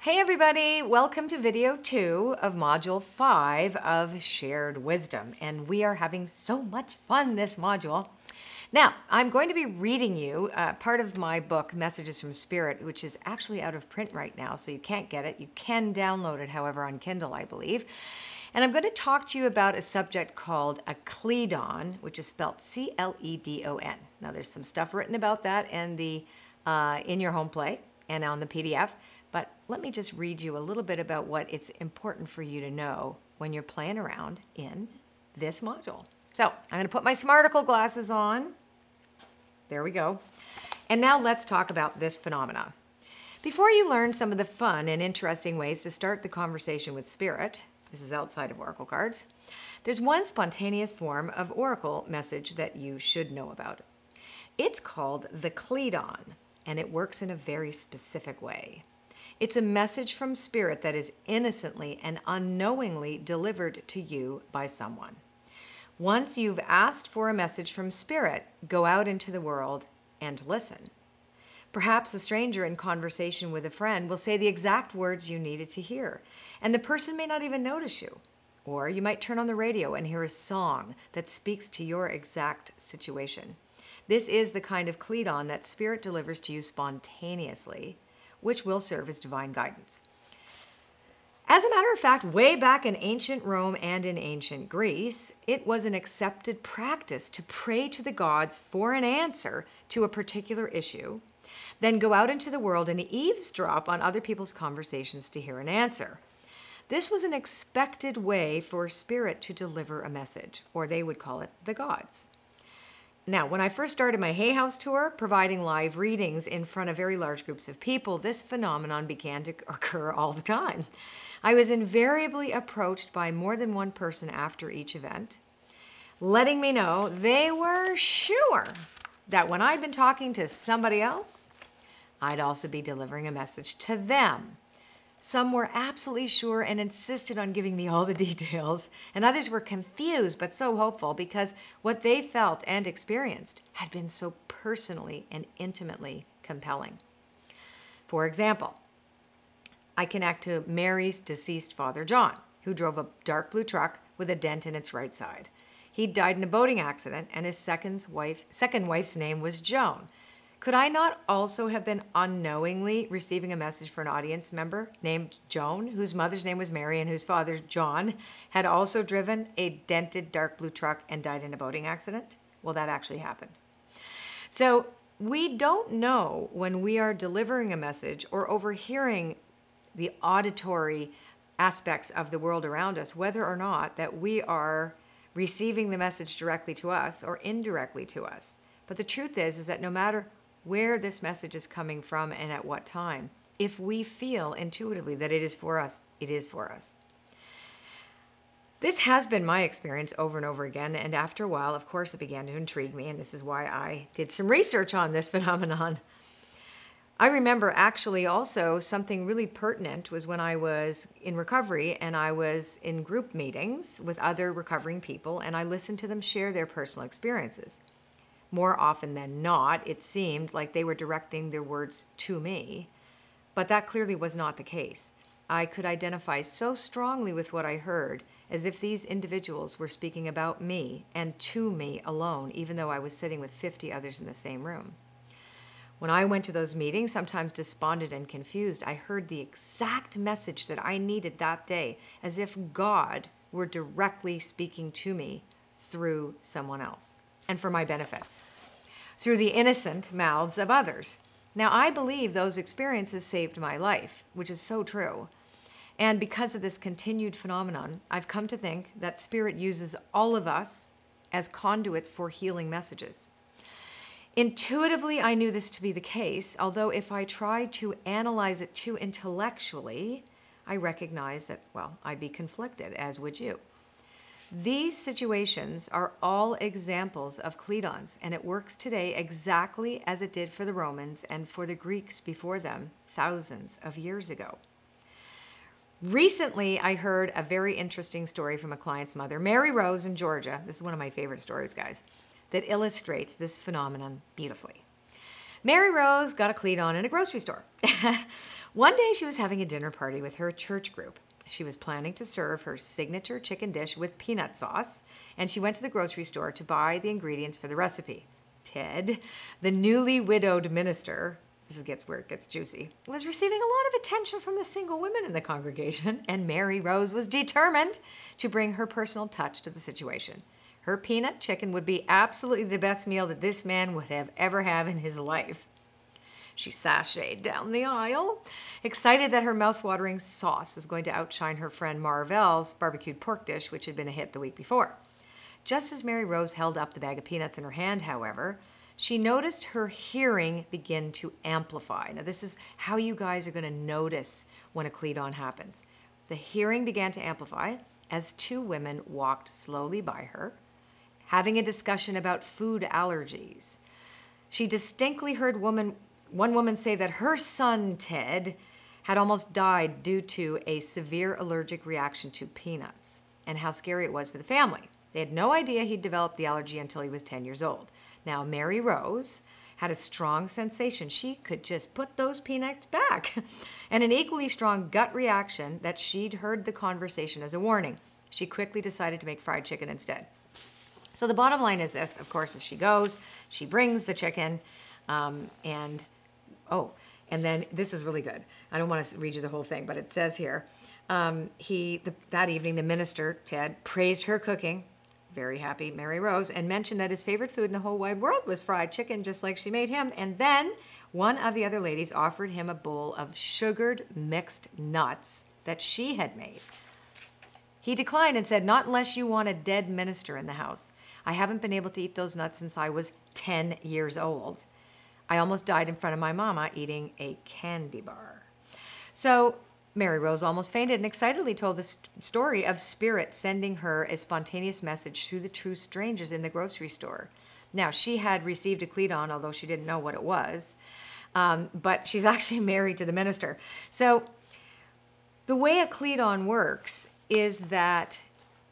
Hey everybody, welcome to video 2 of module 5 of Shared Wisdom, and we are having so much fun this module. Now, I'm going to be reading you part of my book, Messages from Spirit, which is actually out of print right now, so you can't get it. You can download it, however, on Kindle, I believe. And I'm going to talk to you about a subject called a Cledon, which is spelled C-L-E-D-O-N. Now, there's some stuff written about that in your home play and on the PDF. But let me just read you a little bit about what it's important for you to know when you're playing around in this module. So I'm going to put my Smarticle glasses on. There we go. And now let's talk about this phenomenon. Before you learn some of the fun and interesting ways to start the conversation with spirit, this is outside of oracle cards, there's one spontaneous form of oracle message that you should know about. It's called the Cledon, and it works in a very specific way. It's a message from spirit that is innocently and unknowingly delivered to you by someone. Once you've asked for a message from spirit, go out into the world and listen. Perhaps a stranger in conversation with a friend will say the exact words you needed to hear, and the person may not even notice you. Or you might turn on the radio and hear a song that speaks to your exact situation. This is the kind of Cledon that spirit delivers to you spontaneously, which will serve as divine guidance. As a matter of fact, way back in ancient Rome and in ancient Greece, it was an accepted practice to pray to the gods for an answer to a particular issue, then go out into the world and eavesdrop on other people's conversations to hear an answer. This was an expected way for spirit to deliver a message, or they would call it the gods. Now, when I first started my Hay House tour, providing live readings in front of very large groups of people, this phenomenon began to occur all the time. I was invariably approached by more than one person after each event, letting me know they were sure that when I'd been talking to somebody else, I'd also be delivering a message to them. Some were absolutely sure and insisted on giving me all the details, and others were confused but so hopeful because what they felt and experienced had been so personally and intimately compelling. For example, I connect to Mary's deceased father, John, who drove a dark blue truck with a dent in its right side. He died in a boating accident, and his second wife's name was Joan. Could I not also have been unknowingly receiving a message for an audience member named Joan, whose mother's name was Mary and whose father, John, had also driven a dented dark blue truck and died in a boating accident? Well, that actually happened. So we don't know when we are delivering a message or overhearing the auditory aspects of the world around us, whether or not that we are receiving the message directly to us or indirectly to us. But the truth is that no matter where this message is coming from and at what time, if we feel intuitively that it is for us, it is for us. This has been my experience over and over again, and after a while, of course, it began to intrigue me, and this is why I did some research on this phenomenon. I remember actually also something really pertinent was when I was in recovery and I was in group meetings with other recovering people, and I listened to them share their personal experiences. More often than not, it seemed like they were directing their words to me, but that clearly was not the case. I could identify so strongly with what I heard as if these individuals were speaking about me and to me alone, even though I was sitting with 50 others in the same room. When I went to those meetings, sometimes despondent and confused, I heard the exact message that I needed that day, as if God were directly speaking to me through someone else, and for my benefit, through the innocent mouths of others. Now, I believe those experiences saved my life, which is so true. And because of this continued phenomenon, I've come to think that Spirit uses all of us as conduits for healing messages. Intuitively, I knew this to be the case, although if I tried to analyze it too intellectually, I recognize that, well, I'd be conflicted, as would you. These situations are all examples of Cledons, and it works today exactly as it did for the Romans and for the Greeks before them thousands of years ago. Recently, I heard a very interesting story from a client's mother, Mary Rose in Georgia. This is one of my favorite stories, guys, that illustrates this phenomenon beautifully. Mary Rose got a cleat on in a grocery store. One day she was having a dinner party with her church group. She was planning to serve her signature chicken dish with peanut sauce, and she went to the grocery store to buy the ingredients for the recipe. Ted, the newly widowed minister, this gets where it gets juicy, was receiving a lot of attention from the single women in the congregation, and Mary Rose was determined to bring her personal touch to the situation. Her peanut chicken would be absolutely the best meal that this man would have ever had in his life. She sashayed down the aisle, excited that her mouth-watering sauce was going to outshine her friend Marvel's barbecued pork dish, which had been a hit the week before. Just as Mary Rose held up the bag of peanuts in her hand, however, she noticed her hearing begin to amplify. Now, this is how you guys are going to notice when a cleat-on happens. The hearing began to amplify as two women walked slowly by her, having a discussion about food allergies. She distinctly heard one woman say that her son, Ted, had almost died due to a severe allergic reaction to peanuts, and how scary it was for the family. They had no idea he'd developed the allergy until he was 10 years old. Now, Mary Rose had a strong sensation she could just put those peanuts back, and an equally strong gut reaction that she'd heard the conversation as a warning. She quickly decided to make fried chicken instead. So the bottom line is this, of course, as she goes, she brings the chicken, and then this is really good. I don't want to read you the whole thing, but it says here, that evening, the minister, Ted, praised her cooking, very happy Mary Rose, and mentioned that his favorite food in the whole wide world was fried chicken, just like she made him. And then one of the other ladies offered him a bowl of sugared mixed nuts that she had made. He declined and said, "Not unless you want a dead minister in the house. I haven't been able to eat those nuts since I was 10 years old. I almost died in front of my mama eating a candy bar." So Mary Rose almost fainted and excitedly told the story of Spirit sending her a spontaneous message through the two strangers in the grocery store. Now, she had received a cleat-on, although she didn't know what it was, but she's actually married to the minister. So the way a cleat-on works is that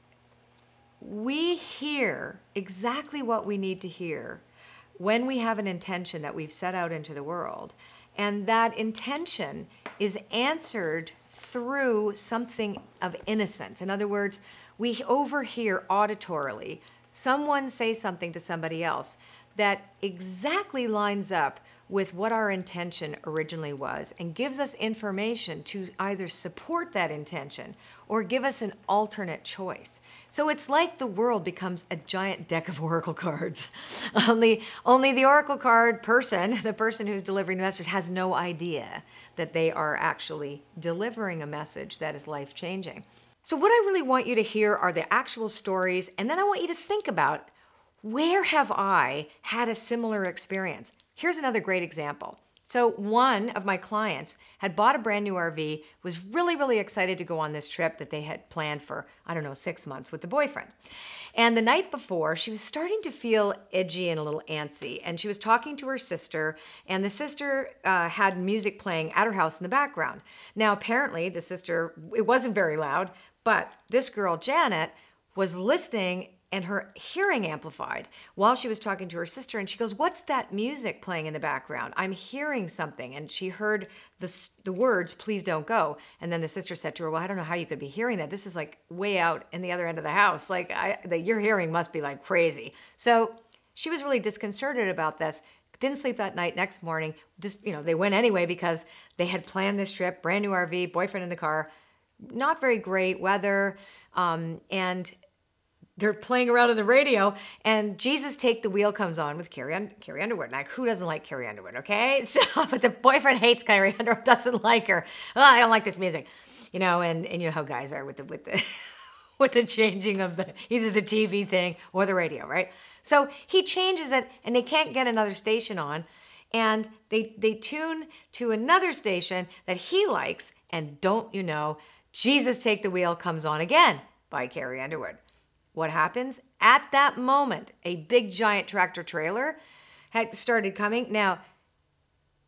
we hear exactly what we need to hear when we have an intention that we've set out into the world. And that intention is answered through something of innocence. In other words, we overhear auditorily someone say something to somebody else that exactly lines up with what our intention originally was and gives us information to either support that intention or give us an alternate choice. So it's like the world becomes a giant deck of oracle cards. Only the oracle card person, the person who's delivering the message, has no idea that they are actually delivering a message that is life-changing. So what I really want you to hear are the actual stories, and then I want you to think about, where have I had a similar experience? Here's another great example. So one of my clients had bought a brand new RV, was really, really excited to go on this trip that they had planned for, 6 months with the boyfriend. And the night before, she was starting to feel edgy and a little antsy. And she was talking to her sister, and the sister had music playing at her house in the background. Now, apparently, the sister, it wasn't very loud, but this girl, Janet, was listening and her hearing amplified while she was talking to her sister. And she goes, "What's that music playing in the background? I'm hearing something." And she heard the words, "Please don't go." And then the sister said to her, "Well, I don't know how you could be hearing that. This is like way out in the other end of the house. Like your hearing must be like crazy." So she was really disconcerted about this. Didn't sleep that night. Next morning, they went anyway because they had planned this trip, brand new RV, boyfriend in the car, not very great weather, and they're playing around on the radio, and Jesus Take the Wheel comes on with Carrie Underwood. Like, who doesn't like Carrie Underwood, okay? So, but the boyfriend hates Carrie Underwood, doesn't like her. "Oh, I don't like this music." And you know how guys are with the with the changing of either the TV thing or the radio, right? So he changes it, and they can't get another station on, and they tune to another station that he likes, and don't you know, Jesus Take the Wheel comes on again by Carrie Underwood. What happens? At that moment, a big giant tractor trailer had started coming. Now,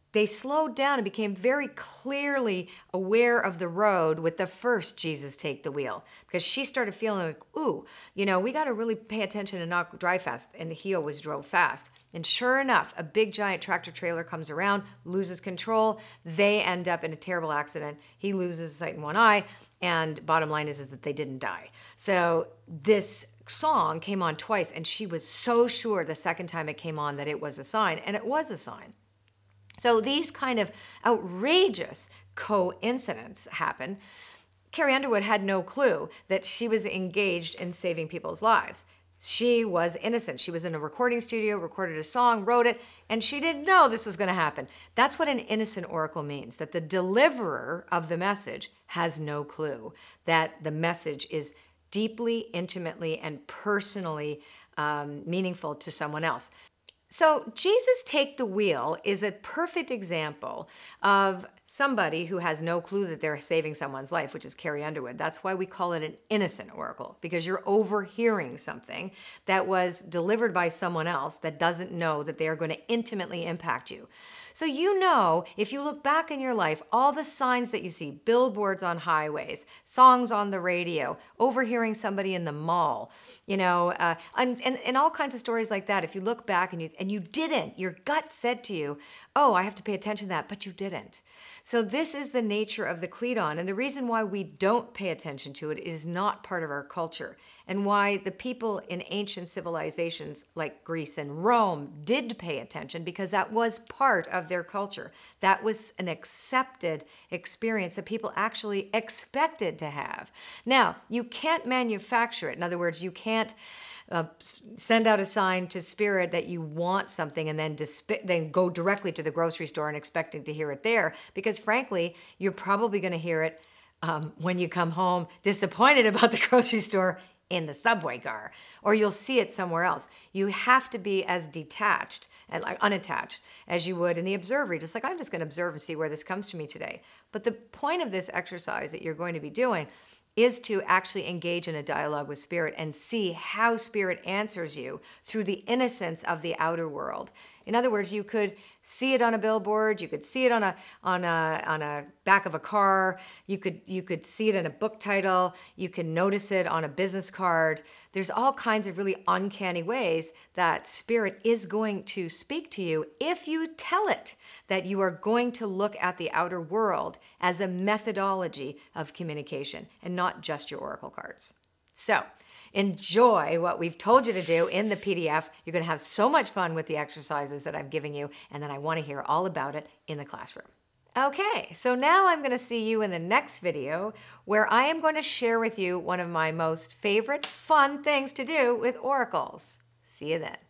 they slowed down and became very clearly aware of the road with the first Jesus Take the Wheel, because she started feeling like, ooh, we got to really pay attention and not drive fast. And he always drove fast. And sure enough, a big giant tractor trailer comes around, loses control. They end up in a terrible accident. He loses sight in one eye. And bottom line is that they didn't die. So this song came on twice, and she was so sure the second time it came on that it was a sign, and it was a sign. So these kind of outrageous coincidences happen. Carrie Underwood had no clue that she was engaged in saving people's lives. She was innocent. She was in a recording studio, recorded a song, wrote it, and she didn't know this was going to happen. That's what an innocent oracle means, that the deliverer of the message has no clue that the message is deeply, intimately, and personally meaningful to someone else. So Jesus Take the Wheel is a perfect example of somebody who has no clue that they're saving someone's life, which is Carrie Underwood. That's why we call it an innocent oracle, because you're overhearing something that was delivered by someone else that doesn't know that they are going to intimately impact you. So if you look back in your life, all the signs that you see, billboards on highways, songs on the radio, overhearing somebody in the mall, and all kinds of stories like that. If you look back and you didn't, your gut said to you, oh, I have to pay attention to that, but you didn't. So this is the nature of the Kleidon, and the reason why we don't pay attention to it is not part of our culture, and why the people in ancient civilizations like Greece and Rome did pay attention, because that was part of their culture. That was an accepted experience that people actually expected to have. Now, you can't manufacture it. In other words, you can't send out a sign to spirit that you want something and then go directly to the grocery store and expecting to hear it there, because frankly, you're probably going to hear it when you come home disappointed about the grocery store in the subway car, or you'll see it somewhere else. You have to be as detached and unattached as you would in the observery, just like I'm just going to observe and see where this comes to me today. But the point of this exercise that you're going to be doing is to actually engage in a dialogue with spirit and see how spirit answers you through the innocence of the outer world. In other words, you could see it on a billboard, you could see it on a back of a car, you could see it in a book title, you can notice it on a business card. There's all kinds of really uncanny ways that spirit is going to speak to you if you tell it that you are going to look at the outer world as a methodology of communication and not just your oracle cards. So enjoy what we've told you to do in the PDF. You're going to have so much fun with the exercises that I'm giving you, and then I want to hear all about it in the classroom. Okay, so now I'm going to see you in the next video, where I am going to share with you one of my most favorite fun things to do with oracles. See you then.